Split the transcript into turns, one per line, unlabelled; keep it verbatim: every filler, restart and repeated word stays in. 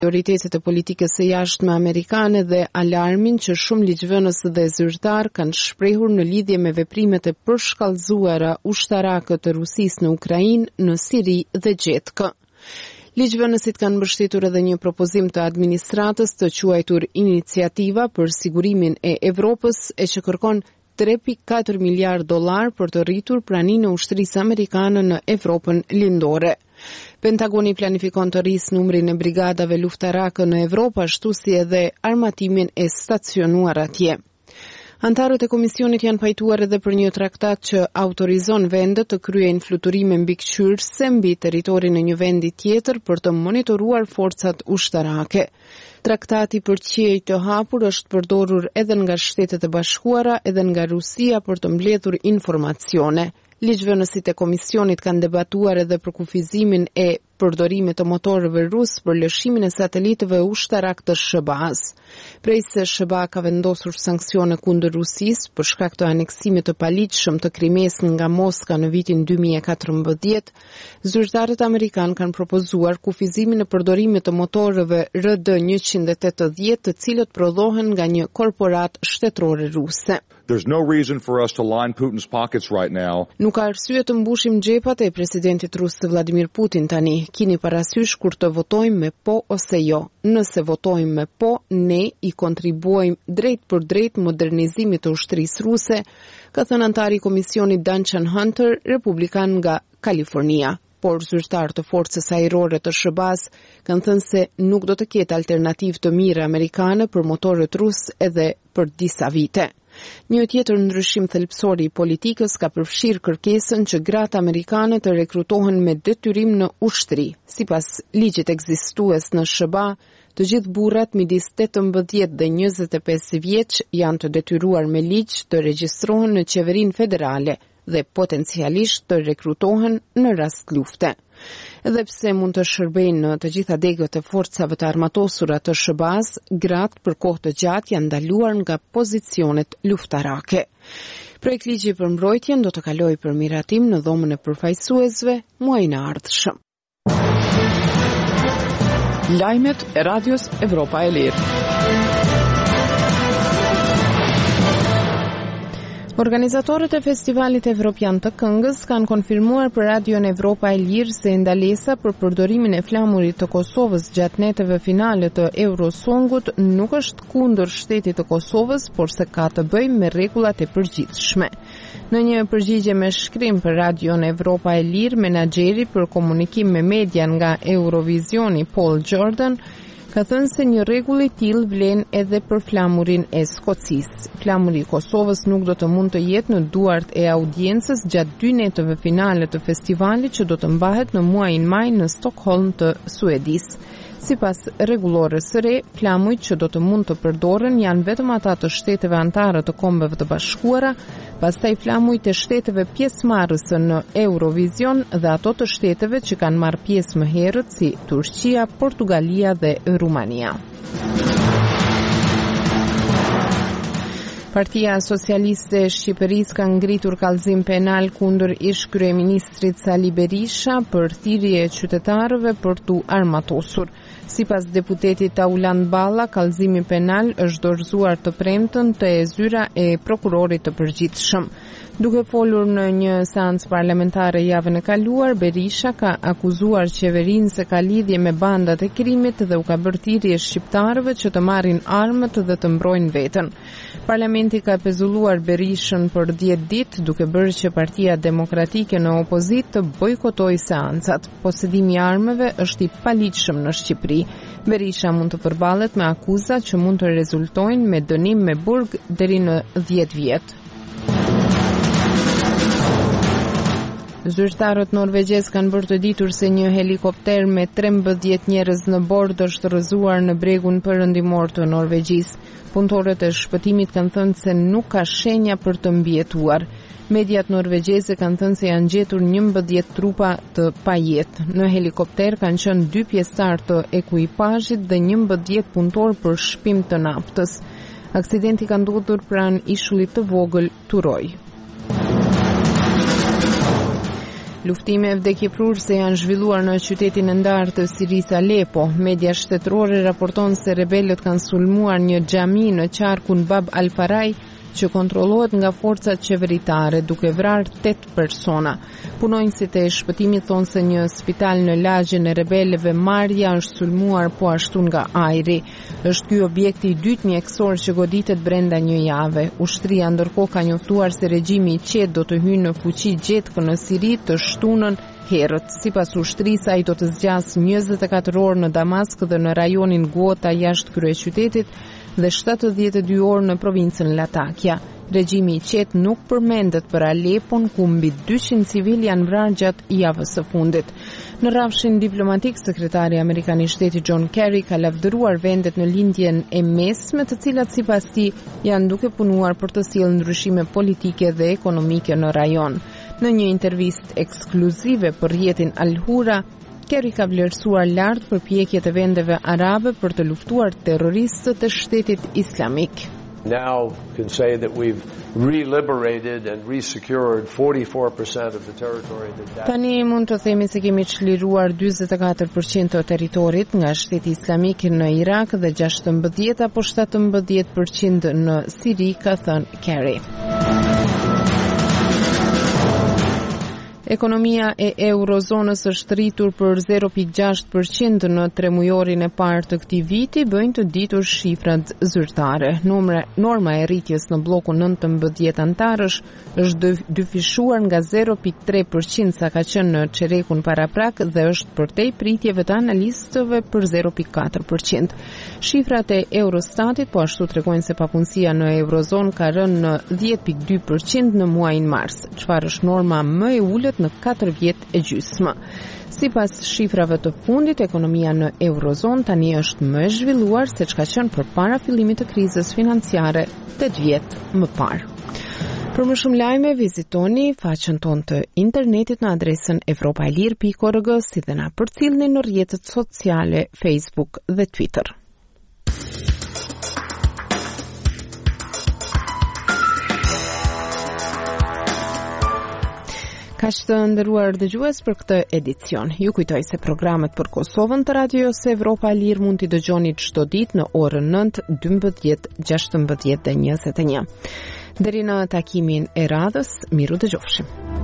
Prioritetet e politikës së jashtme amerikane dhe alarmin që shumë ligjvënës dhe zyrtar kanë shprehur në lidhje me veprimet e përshkallëzuara ushtarake të Rusisë në Ukrainë, në Siri dhe Gjetkë. Ligjvënësit kanë mbështetur edhe një propozim të administratës të quajtur Iniciativa për Sigurimin e Evropës, e që kërkon tre pikë katër miliard dollar për të rritur praninë e ushtrisë amerikane në Evropën lindore. Pentagoni planifikon të rrisë numrin e brigadave luftarake në Evropë, ashtu si edhe armatimin e stacionuar atje. Antarët e komisionit janë pajtuar edhe për një traktat që autorizon vendet të kryejnë fluturime mbikëqyrëse mbi territorin e një vendi tjetër për të monitoruar forcat ushtarake. Traktati për qiej të hapur është përdorur edhe nga Shtetet e Bashkuara edhe nga Rusia për të mbledhur informacione. Ligjvënësit e komisionit kanë debatuar edhe për kufizimin e përdorimit të motorëve rus për lëshimin e satelitëve ushtarak të S B A-s. Prej se S B A ka vendosur sanksione kundër Rusisë për shkak të aneksimit të paligjshëm të Krimes nga Moska në vitin dy mijë e katërmbëdhjetë, zyrtarët amerikanë kanë propozuar kufizimin e përdorimit të motorëve R D njëqind e tetëdhjetë, të cilët prodhohen nga një korporat shtetërore ruse.
There's no reason for us to line Putin's pockets right now.
Nuk ka arsye të mbushim xhepat e presidentit rus Vladimir Putin tani. Kini parasysh kur të votojmë me po ose jo. Nëse votojmë me po, ne i kontribuojmë drejt për drejt modernizimit të ushtrisë ruse, ka thënë antari i komisionit Danchan Hunter, republikan nga Kalifornia. Por zyrtar të forcës ajrore të S B A-s kanë thënë se nuk do të ketë alternativë të mira amerikane për motorët rus edhe për disa vite. Një tjetër ndryshim thelbësor i politikës ka përfshirë kërkesën që gratë amerikane të rekrutohen me detyrim në ushtri. Sipas ligjit ekzistues në S B A, të gjithë burrat midis tetëmbëdhjetë dhe njëzet e pesë vjeç janë të detyruar me ligj të regjistrohen në qeverinë federale dhe potencialisht të rekrutohen në rast lufte. Edhe pse mund të shërbejnë në të gjitha degët e forcave të armatosura të S B A-s, gratë për kohë të gjatë janë ndaluar nga pozicionet luftarake. Projekt ligji për mbrojtjen do të kalojë për miratim në dhomën e përfaqësuesve muajin e ardhshëm.
Lajmet e Radios Evropa e Lirë.
Organizatorët e Festivalit Evropian të Këngës kanë konfirmuar për Radion Evropa e Lirë se ndalesa për përdorimin e flamurit të Kosovës gjatë neteve finale të Eurosongut nuk është kundër shtetit të Kosovës, por se ka të bëjë me rregullat e përgjithshme. Në një përgjigje me shkrim për Radion Evropa e Lirë, menaxheri për komunikim me media nga Eurovisioni Paul Jordan ka thënë se një rregull i tillë vlen edhe për flamurin e Skocisë. Flamuri i Kosovës nuk do të mund të jetë në duart e audiencës gjatë dy neteve finale të festivalit që do të mbahet në muajin maj në Stockholm të Suedisë. Sipas rregullores së re, flamujt që do të mund të përdoren janë vetëm ata të shteteve anëtare të Kombeve të Bashkuara, pastaj flamujt e shteteve pjesëmarrëse në Eurovision dhe ato të shteteve që kanë marrë pjesë më herët si Turqia, Portugalia dhe Rumania. Partia Socialiste e Shqipërisë ka ngritur kallëzim penal kundër ish kryeministrit Sali Berisha për thirrje e qytetarëve për tu armatosur. Sipas deputetit Tauland Balla, kallëzimi penal është dorëzuar të premtën te zyra e prokurorit të përgjithshëm. Duke folur në një seancë parlamentare javën e kaluar, Berisha ka akuzuar qeverinë se ka lidhje me bandat e krimit dhe u ka bërë thirrje shqiptarëve që të marrin armët dhe të mbrojnë veten. Parlamenti ka pezulluar Berishën për dhjetë ditë, duke bërë që Partia Demokratike në opozitë të bojkotojë seancat. Posedimi i armëve është i paligjshëm në Shqipëri. Berisha mund të përballet me akuza që mund të rezultojnë me dënim me burg deri në dhjetë vjet. Zyrtarët norvegjez kanë bërë të ditur se një helikopter me trembëdhjetë njerëz në bord është rrëzuar në bregun perëndimor të Norvegjisë. Punëtorët e shpëtimit kanë thënë se nuk ka shenja për të mbijetuar. Mediat norvegjeze kanë thënë se janë gjetur njëmbëdhjetë trupa të pajetë. Në helikopter kanë qenë dy pjesëtar të ekuipazhit dhe njëmbëdhjetë punëtor për shpim të naftës. Aksidenti ka ndodhur pranë ishullit të vogël Turoj. Luftime vdekjeprurse janë zhvilluar në qytetin e ndarë të Sirisë Alepo. Media shtetërore raporton se rebelët kanë sulmuar një xhami në qarkun Bab al-Faraj, që kontrollohet nga forcat qeveritare, duke vrarë tetë persona. Punonjësit e shpëtimit thonë se një spital në lagjen e rebelëve Marja është sulmuar po ashtu nga ajri. Është ky objekti i dytë mjekësor që goditet brenda një jave. Ushtria ndërkohë ka njoftuar se regjimi i qetë do të hyjë në fuqi gjetkë në Siri të shtunën herët. Sipas ushtrisë, ai do të zgjas njëzet e katër orë në Damask dhe në rajonin Ghouta jashtë kryeqytetit dhe shtatëdhjetë e dy orë në provincën Latakia. Regjimi i qetë nuk përmendet për Alepon, ku mbi dyqind civil janë vrarë gjatë javës së fundit. Në rrafshin diplomatik, sekretari amerikan i shtetit John Kerry ka lavdëruar vendet në lindjen e mesme, të cilat sipas tij janë duke punuar për të sjellë ndryshime politike dhe ekonomike në rajon. Në një intervistë ekskluzive për rrjetin Al Hura, Kerry ka vlerësuar lart përpjekjet e vendeve arabe për të luftuar terroristët e shtetit islamik.
Now can say that we've re-liberated and re-secured forty-four percent of the territory that
Tani mund të themi se kemi çliruar njëzet e katër përqind të territorit nga shteti islamik në Irak dhe gjashtëmbëdhjetë apo shtatëmbëdhjetë përqind në Siri, ka thënë Kerry. Ekonomia e eurozonës është rritur për zero pikë gjashtë përqind në tremujorin e parë të këtij viti, bëjnë të ditur shifrat zyrtare. Norma, norma e rritjes në bllokun nëntëmbëdhjetë antarësh është dyfishuar nga zero pikë tre përqind sa ka qenë në çerekun paraprak dhe është përtej pritjeve të analistëve për zero pikë katër përqind. Shifrat e Eurostatit po ashtu tregojnë se papunësia në eurozonë ka rënë në dhjetë pikë dy përqind në muajin mars, çfarë është norma më e ulët në katër vjet e gjysmë. Sipas shifrave të fundit, ekonomia në eurozon tani është më e zhvilluar se çka qenë përpara fillimit të krizës financiare tetë vjet më parë. Për më shumë lajme, vizitoni faqen tonë të internetit në adresën evropaelir pikë org, si dhe na përcjellni në rrjetet sociale Facebook dhe Twitter. Ka që të ndëruar dëgjues për këtë edicion. Ju kujtoj se programet për Kosovën të radios Evropa e Lirë mund t'i dëgjoni çdo ditë në orën nëntë, dymbëdhjetë, gjashtëmbëdhjetë dhe njëzet e një. Deri në takimin e radhës, miru dëgjofshim.